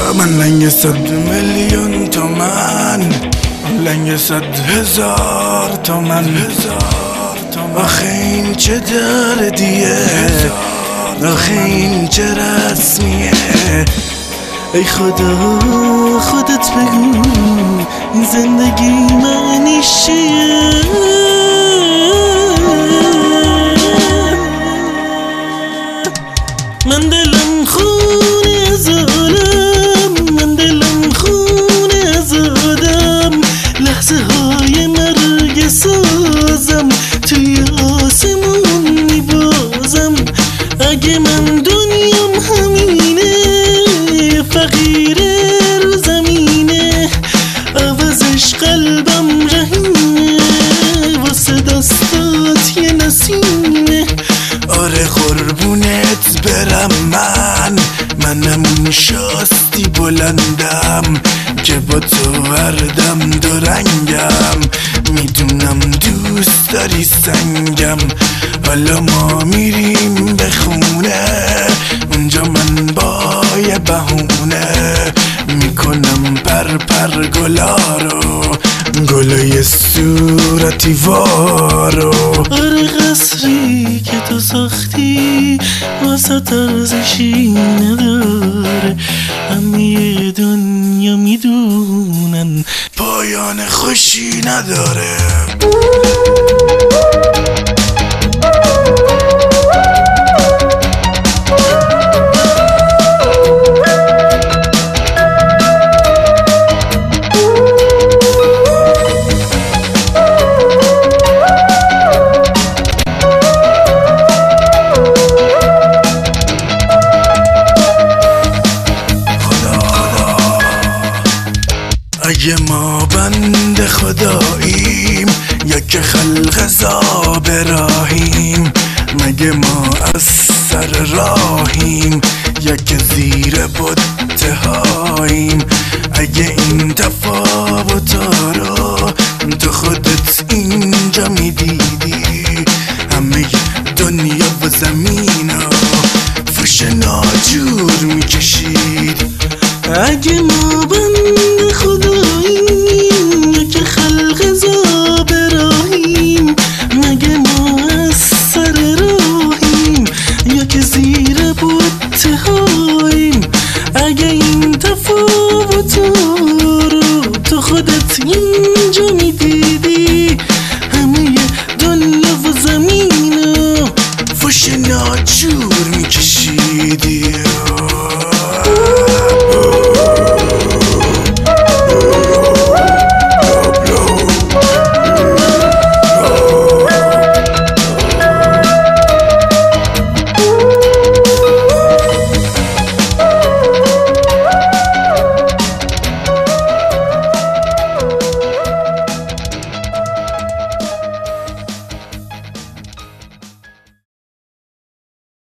من لنگ 100 میلیون تومن، لنگ 100,000 تومن. آخه این چه دردیه، آخه این چه رسمیه. ای خدا خودت بگو این زندگی معنیش چیه؟ من دلم خونه زالم، من دلم خونه زادم، لحظه های مرگ سازم توی آسمون میبازم. اگه من دنیام همینه، فقیر رو زمینه، عوضش قلبم رهینه، واسه دستات یه نسینه. آره قربونت برم منم اون شاستی بلندم که با تو هر دم دو رنگم. میدونم دوست داری سنگم، حالا ما میریم به خونه، اونجا من با یه بهونه میکنم پر گلا رو، گلای صورتی وارو. آره قصری که تو ساختی واسه ارزشی نداره، همه دنیا میدونن پایان خوشی نداره. اگه ما بند خداییم یا که خلق زابراهیم، مگه ما از سر راهیم یا که زیر بطهاییم؟ اگه این تفاوتا رو تو خودت اینجا میدیدی، همه دنیا و زمین رو فوش ناجور میکشید. اگه ما